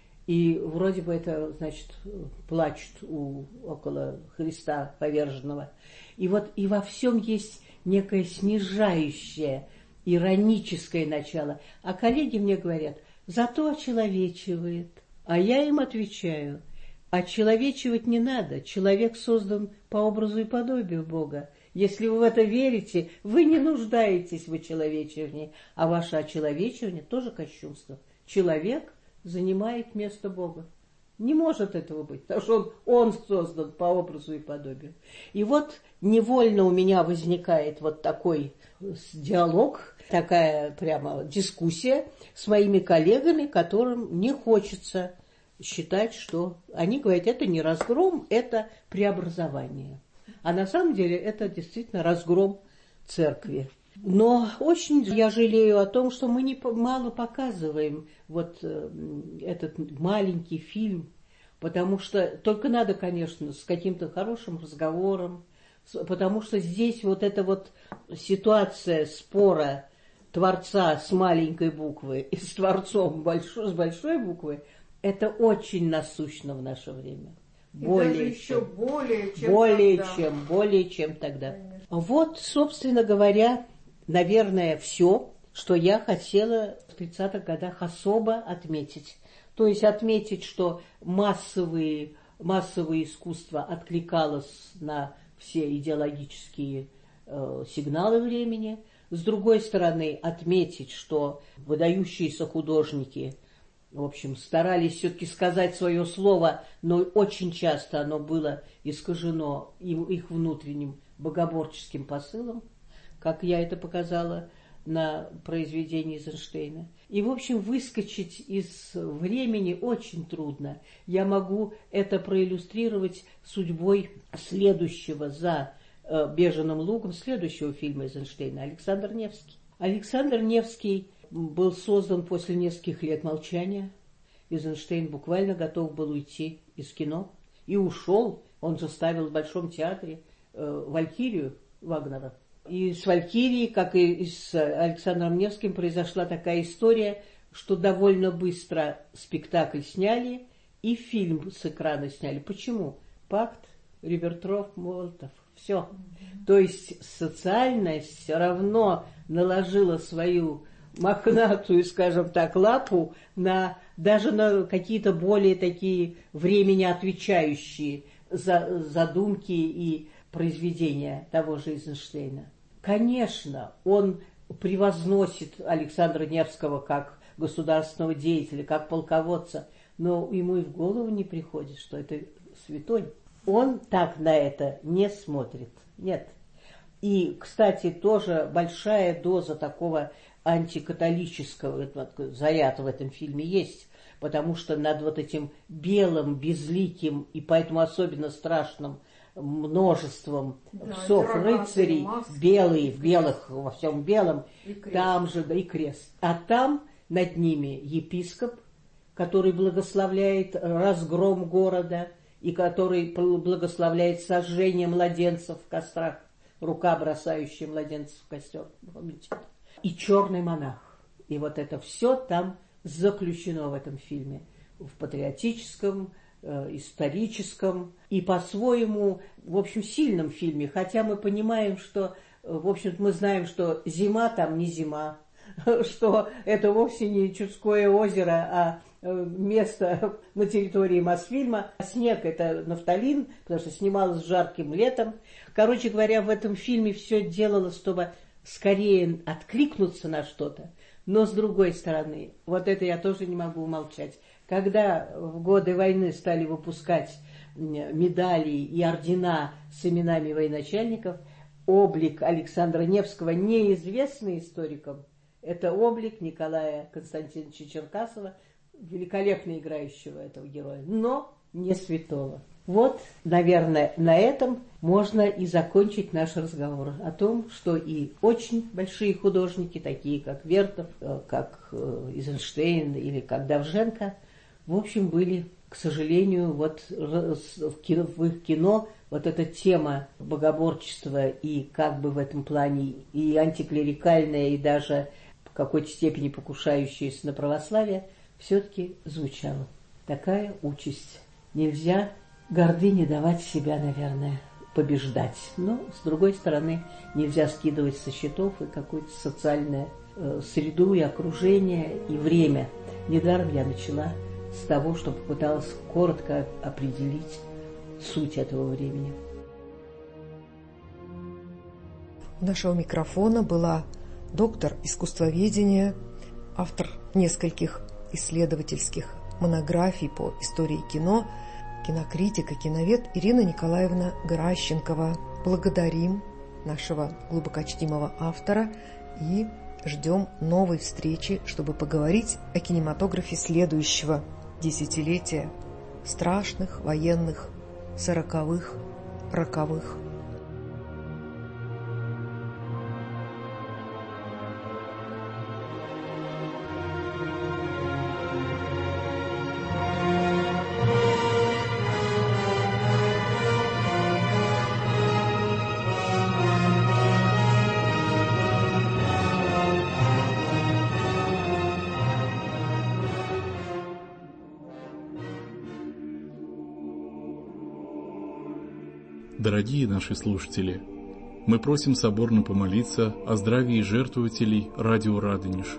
и вроде бы это, значит, плачут у, около Христа поверженного. И вот и во всем есть некое снижающее, ироническое начало. А коллеги мне говорят, зато очеловечивает. А я им отвечаю, очеловечивать не надо. Человек создан по образу и подобию Бога. Если вы в это верите, вы не нуждаетесь в очеловечивании, а ваше очеловечивание тоже кощунство. Человек занимает место Бога. Не может этого быть, потому что он, он создан по образу и подобию. И вот невольно у меня возникает вот такой диалог, такая прямо дискуссия с моими коллегами, которым не хочется считать, что они говорят, это не разгром, это преобразование. А на самом деле это действительно разгром церкви. Но очень я жалею о том, что мы не, мало показываем вот э, этот маленький фильм, потому что только надо, конечно, с каким-то хорошим разговором, с, потому что здесь вот эта вот ситуация спора Творца с маленькой буквы и с Творцом большой, с большой буквы, это очень насущно в наше время. И более даже еще чем, более чем более тогда. чем, более чем тогда. Конечно. Вот, собственно говоря, наверное, все, что я хотела в тридцатых годах особо отметить. То есть отметить, что массовые, массовое искусство откликалось на все идеологические э, сигналы времени. С другой стороны, отметить, что выдающиеся художники, в общем, старались все-таки сказать свое слово, но очень часто оно было искажено их внутренним богоборческим посылом, как я это показала на произведении Эйзенштейна. И, в общем, выскочить из времени очень трудно. Я могу это проиллюстрировать судьбой следующего за э, «Беженым лугом», следующего фильма Эйзенштейна, Александр Невский. Александр Невский был создан после нескольких лет молчания. Эйзенштейн буквально готов был уйти из кино. И ушел. Он же ставил в Большом театре э, «Валькирию» Вагнера. И с «Валькирией», как и с Александром Невским, произошла такая история, что довольно быстро спектакль сняли и фильм с экрана сняли. Почему? Пакт Риббентроп-Молотов. Все. Mm-hmm. То есть социальность все равно наложила свою мохнатую, скажем так, лапу на, даже на какие-то более такие времени отвечающие за, задумки и произведения того же Эйзенштейна. Конечно, он превозносит Александра Невского как государственного деятеля, как полководца, но ему и в голову не приходит, что это святой. Он так на это не смотрит. Нет. И, кстати, тоже большая доза такого антикатолического заряда в этом фильме есть, потому что над вот этим белым, безликим и поэтому особенно страшным множеством да, псов, рыцарей, маски, белые, в белых, во всем белом, там же, да, и крест. А там над ними епископ, который благословляет разгром города и который благословляет сожжение младенцев в кострах, рука, бросающая младенцев в костер. Помните? И черный монах. И вот это все там заключено в этом фильме. В патриотическом, э, историческом и по-своему, в общем, сильном фильме. Хотя мы понимаем, что, в общем, мы знаем, что зима там не зима, что это вовсе не Чудское озеро, а место на территории Мосфильма. Снег – это нафталин, потому что снималось жарким летом. Короче говоря, в этом фильме все делалось, чтобы скорее откликнуться на что-то. Но с другой стороны, вот это я тоже не могу умолчать. Когда в годы войны стали выпускать медали и ордена с именами военачальников, облик Александра Невского, неизвестный историкам, это облик Николая Константиновича Черкасова, великолепно играющего этого героя, но не святого. Вот, наверное, на этом можно и закончить наш разговор о том, что и очень большие художники, такие как Вертов, как Эйзенштейн или как Довженко, в общем, были, к сожалению, вот в, кино, в их кино вот эта тема богоборчества и как бы в этом плане и антиклерикальная, и даже в какой-то степени покушающаяся на православие, все-таки звучала. Такая участь. Нельзя гордыне давать себя, наверное, побеждать. Но, с другой стороны, нельзя скидывать со счетов и какую-то социальную э, среду, и окружение, и время. Недаром я начала с того, что попыталась коротко определить суть этого времени. У нашего микрофона была доктор искусствоведения, автор нескольких исследовательских монографий по истории кино, кинокритика, киновед Ирина Николаевна Геращенкова. Благодарим нашего глубокочтимого автора и ждем новой встречи, чтобы поговорить о кинематографе следующего десятилетия, страшных военных сороковых, роковых. Дорогие наши слушатели, мы просим соборно помолиться о здравии жертвователей радио «Радонеж».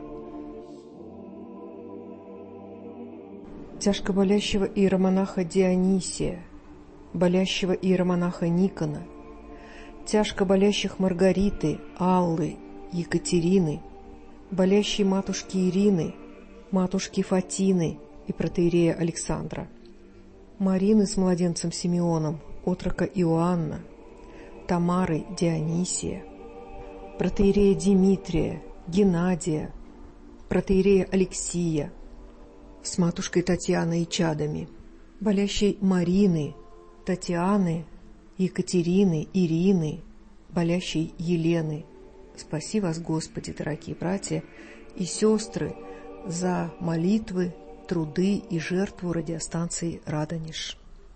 Тяжко болящего иеромонаха Дионисия, болящего иеромонаха Никона, тяжко болящих Маргариты, Аллы, Екатерины, болящей матушки Ирины, матушки Фатины и протоиерея Александра, Марины с младенцем Симеоном, отрока Иоанна, Тамары Дионисия, протоиерея Димитрия, Геннадия, протоиерея Алексия, с матушкой Татьяной и чадами, болящей Марины, Татьяны, Екатерины, Ирины, болящей Елены. Спаси вас, Господи, дорогие братья и сестры, за молитвы, труды и жертву радиостанции «Радонеж».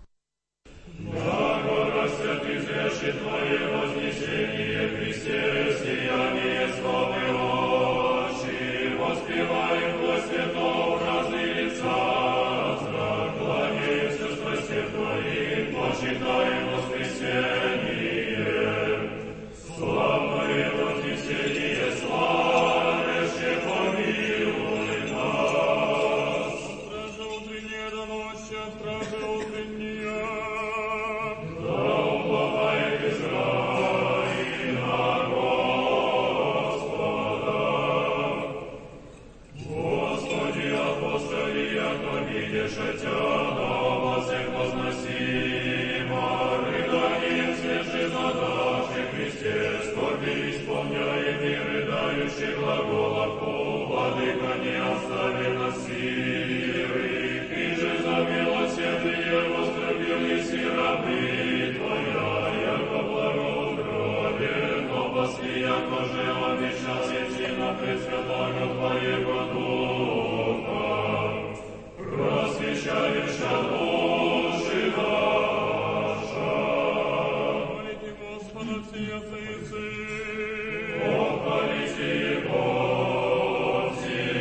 Благо святый зрящий Твое вознесение, Христе, сияние славы очи, воспеваем во святого разные лица, зрак, кланяемся страстям Твоим, почитаем воскресение. Славное вознесение, славяще помилуй нас. Стража утренняя до ночи, стража утренняя. Глаголов, Владыка, не остави нас сирых, и же за милосердие возлюбились и рабы Твоя, яко благоугробен, но после, яко же обещал идти на пресвятого Твоего Духа, просвещающая души наша. Молите Господа все языцы, похвалите Его все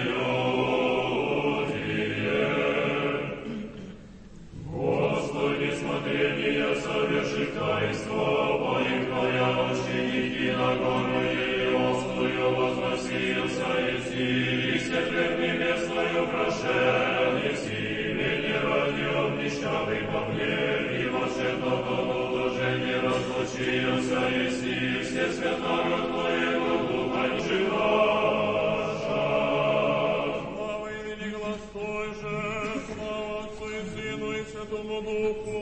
совершит таинство, поникая ученики на гору Елеонскую возносился Иси, и светлых небесную прошел Иси, ведь родил нищавый по мне, и волшебного уложения разлучился Иси, все святого Твоего Духа живаша. Слава имени глас Твой же, слава Отцу и Сыну и Святому Духу.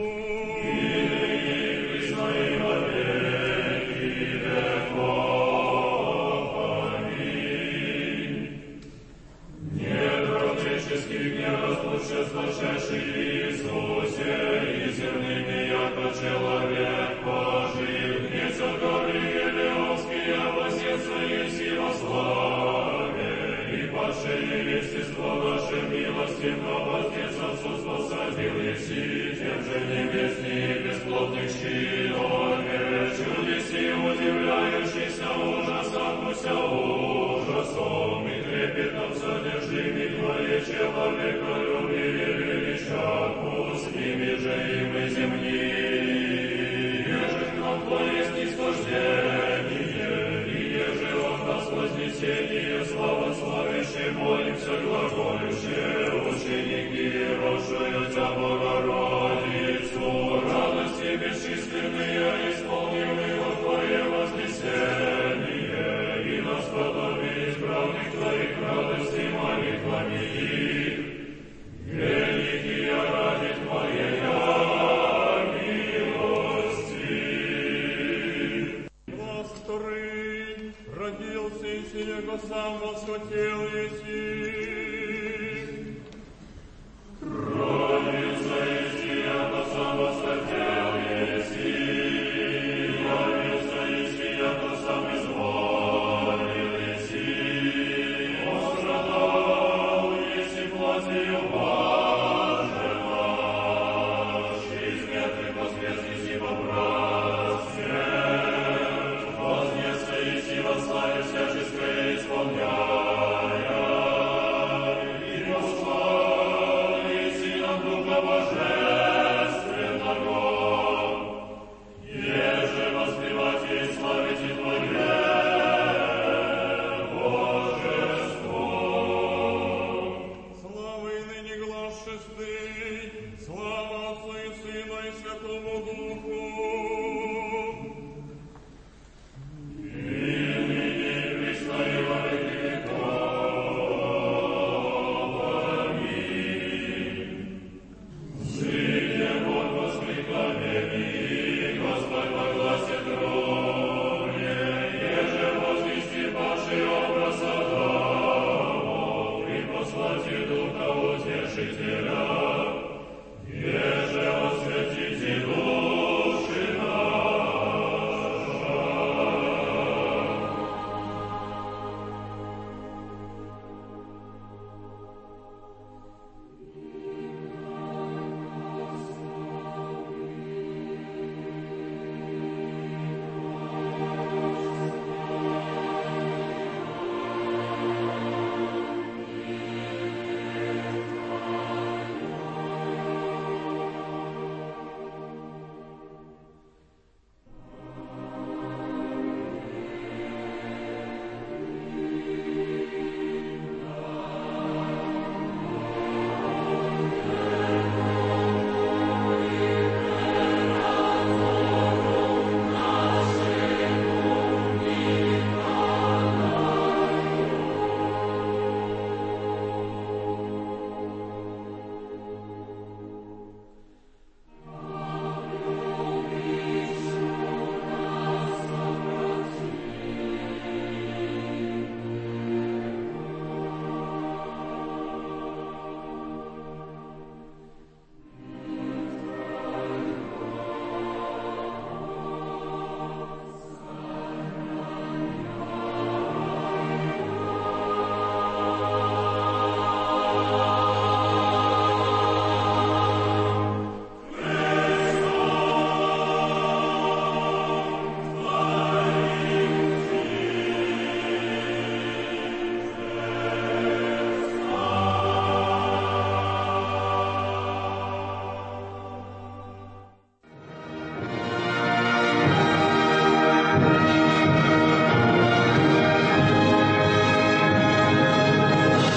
Злочайший Иисусе, и земными, яко человек пожив, не за горы Елеонские, вознесся Еси во славе, и падшее естество наше милости, но вознес отцу способил Еси, тем же небесных бесплотных человек, чудеси удивляющийся ужасом, уся ужасом, и трепетом содержимых Твоей человека любви. С ними же и мы земные, еже к нам Твое есть нисхождение, и еже от нас вознесение, слава славящей, молимся глаголюще, ученики, рождую Тебя Богородицу, радости бесчисленные, исполненные от Твое вознесение, и нас подобие избранных Твоих радостей молитвами их. Великие ради Твоей милости. Глас вторый, родился и сего сам восхотел Еси. Родился и сего сам восхотел Еси. Родился и сего сам изволил Еси. Он страдал, Еси плотью Слава Отцу и Сыну и Святому Духу.